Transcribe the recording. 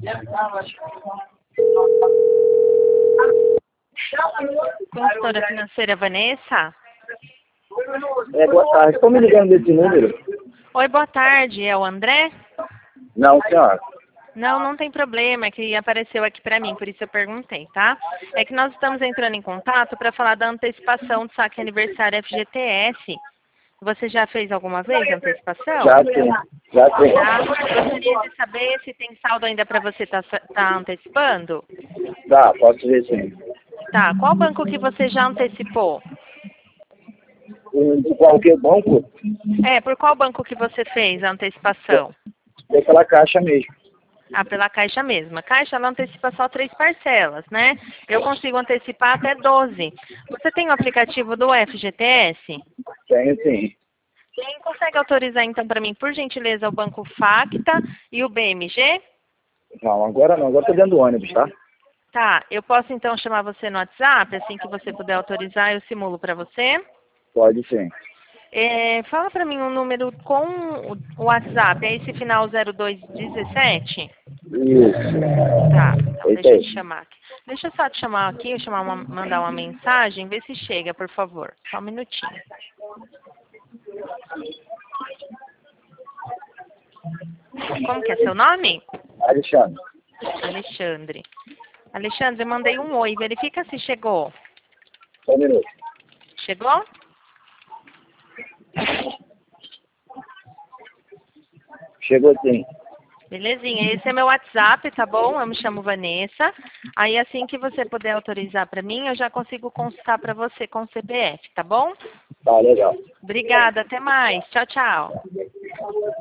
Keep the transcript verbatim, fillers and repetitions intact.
Consultora financeira Vanessa? É, boa tarde. Estou me ligando desse número? Oi, boa tarde. É o André? Não, senhora. Não, não tem problema, é que apareceu aqui para mim, por isso eu perguntei, tá? É que nós estamos entrando em contato para falar da antecipação do saque aniversário F G T S. Você já fez alguma vez a antecipação? Já sim, já sim. Tá? Gostaria de saber se tem saldo ainda para você estar tá, tá antecipando? Tá, posso ver sim. Tá, qual banco que você já antecipou? Um, de qualquer banco, É, por qual banco que você fez a antecipação? daquela caixa mesmo. Ah, pela Caixa mesmo. A Caixa, ela antecipa só três parcelas, né? Eu consigo antecipar até doze. Você tem o aplicativo do F G T S? Tenho sim. Quem consegue autorizar, então, para mim, por gentileza, o Banco Facta e o B M G? Não, agora não. Agora estou dentro do ônibus, tá? Tá, eu posso, então, chamar você no WhatsApp? Assim que você puder autorizar, eu simulo para você. Pode sim. É, fala para mim um número com o WhatsApp. É esse final zero dois dezessete? Isso. Tá, então Esse deixa eu aí. te chamar aqui. Deixa eu só te chamar aqui, eu chamar uma, mandar uma mensagem, ver se chega, por favor. Só um minutinho. Como que é seu nome? Alexandre. Alexandre. Alexandre, eu mandei um oi. Verifica se chegou. Só um minuto. Chegou? Chegou sim. Belezinha, esse é meu WhatsApp, tá bom? Eu me chamo Vanessa. Aí assim que você puder autorizar para mim, eu já consigo consultar para você com o C P F, tá bom? Tá, legal. Obrigada, até mais. Tchau, tchau.